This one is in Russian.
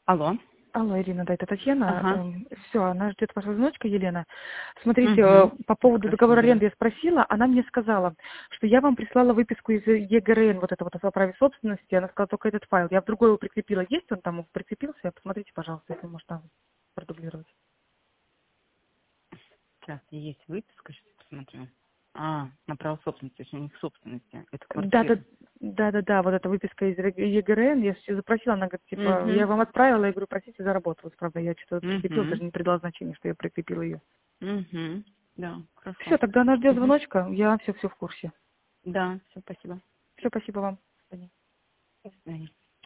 Алло. Алло, Ирина, да, это Ага. Татьяна. Все, она ждет вашего звоночка, Елена. Смотрите, Угу. по поводу Прекрасно, договора говорю. аренды я спросила, она мне сказала, что я вам прислала выписку из ЕГРН, вот это вот о праве собственности, она сказала только этот файл. Я в другой его прикрепила. Есть он там, прикрепился? Посмотрите, пожалуйста, если можно продублировать. Сейчас есть выписка, сейчас посмотрю. На право собственности, то есть у них собственности. Это Да, да, квартира. да, да, да, вот эта выписка из ЕГРН, я все запросила, она говорит, типа, я Угу. вам отправила, я говорю, простите, заработалась, правда, я что-то прикрепила, Угу. даже не придала значения, что я прикрепила ее. Угу. Да, Все, хорошо. тогда она ждет Угу. звоночка, я все в курсе. Да, все, спасибо. Все, спасибо вам. До свидания.